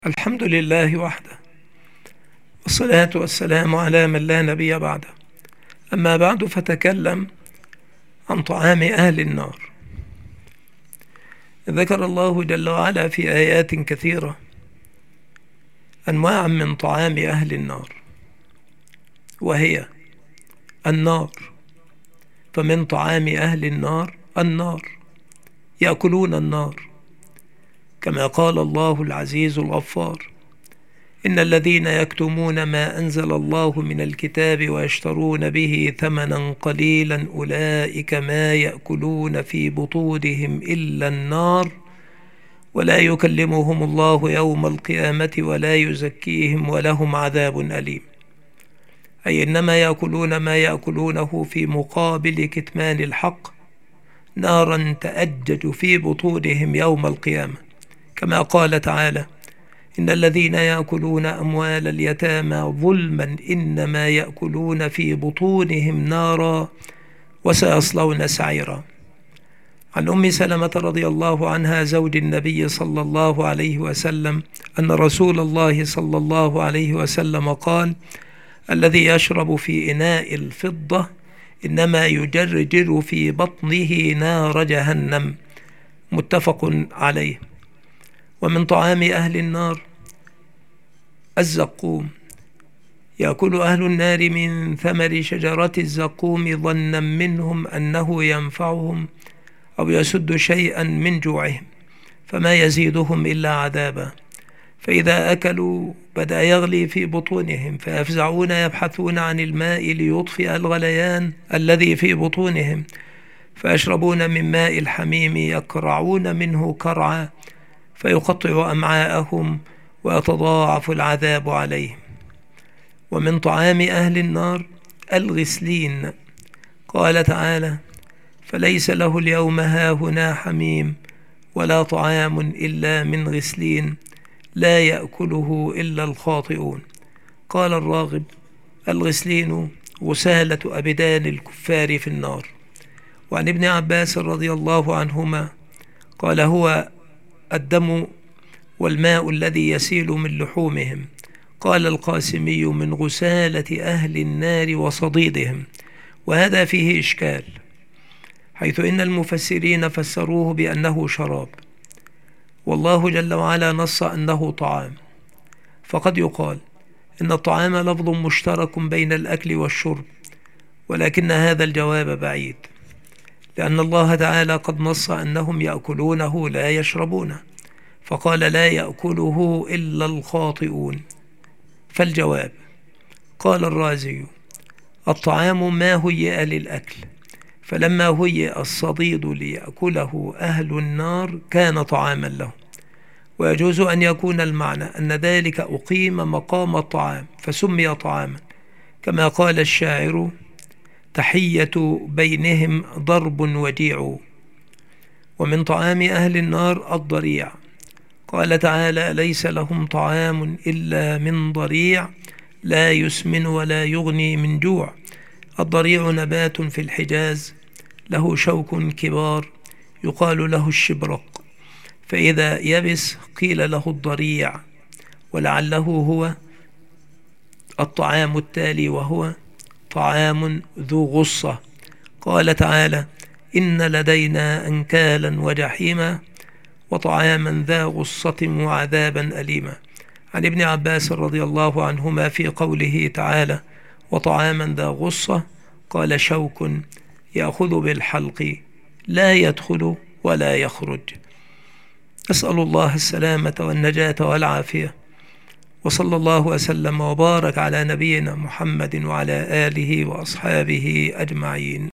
الحمد لله وحده، والصلاة والسلام على من لا نبي بعده. أما بعد، فتكلم عن طعام أهل النار. ذكر الله جل وعلا في آيات كثيرة أنواع من طعام أهل النار، وهي النار. فمن طعام أهل النار النار، يأكلون النار، كما قال الله العزيز الغفار: إن الذين يكتمون ما أنزل الله من الكتاب ويشترون به ثمنا قليلا أولئك ما يأكلون في بطونهم إلا النار ولا يكلمهم الله يوم القيامة ولا يزكيهم ولهم عذاب أليم. أي إنما يأكلون ما يأكلونه في مقابل كتمان الحق، نارا تأجج في بطونهم يوم القيامة، كما قال تعالى: إن الذين يأكلون أموال اليتامى ظلما إنما يأكلون في بطونهم نارا وسيصلون سعيرا. عن أم سلمة رضي الله عنها زوج النبي صلى الله عليه وسلم أن رسول الله صلى الله عليه وسلم قال: الذي يشرب في إناء الفضة إنما يجرجر في بطنه نار جهنم. متفق عليه. ومن طعام أهل النار الزقوم. يأكل أهل النار من ثمر شجرة الزقوم ظنا منهم أنه ينفعهم أو يسد شيئا من جوعهم، فما يزيدهم إلا عذابا. فإذا أكلوا بدأ يغلي في بطونهم، فيفزعون يبحثون عن الماء ليطفئ الغليان الذي في بطونهم، فيشربون من ماء الحميم يكرعون منه كرعا، فيقطع أمعاءهم ويتضاعف العذاب عليهم. ومن طعام أهل النار الغسلين. قال تعالى: فليس له اليوم هاهنا حميم ولا طعام إلا من غسلين لا يأكله إلا الخاطئون. قال الراغب: الغسلين غسالة أبدان الكفار في النار. وعن ابن عباس رضي الله عنهما قال: هو الدم والماء الذي يسيل من لحومهم. قال القاسمي: من غسالة أهل النار وصديدهم. وهذا فيه إشكال، حيث إن المفسرين فسروه بأنه شراب، والله جل وعلا نص أنه طعام. فقد يقال إن الطعام لفظ مشترك بين الأكل والشرب، ولكن هذا الجواب بعيد، لأن الله تعالى قد نص أنهم يأكلونه لا يشربونه، فقال: لا يأكله إلا الخاطئون. فالجواب: قال الرازي: الطعام ما هيئ للأكل، فلما هيئ الصديد ليأكله أهل النار كان طعاما له. ويجوز أن يكون المعنى أن ذلك أقيم مقام الطعام فسمي طعاما، كما قال الشاعر: تحية بينهم ضرب وديع. ومن طعام أهل النار الضريع. قال تعالى: ليس لهم طعام إلا من ضريع لا يسمن ولا يغني من جوع. الضريع نبات في الحجاز له شوك كبار يقال له الشبرق، فإذا يبس قيل له الضريع، ولعله هو الطعام التالي، وهو طعام ذو غصة. قال تعالى: إن لدينا أنكالا وجحيما وطعاما ذا غصة وعذابا أليما. عن ابن عباس رضي الله عنهما في قوله تعالى: وطعاما ذا غصة، قال: شوك يأخذ بالحلق لا يدخل ولا يخرج. أسأل الله السلامة والنجاة والعافية، وصلى الله وسلم وبارك على نبينا محمد وعلى آله وأصحابه أجمعين.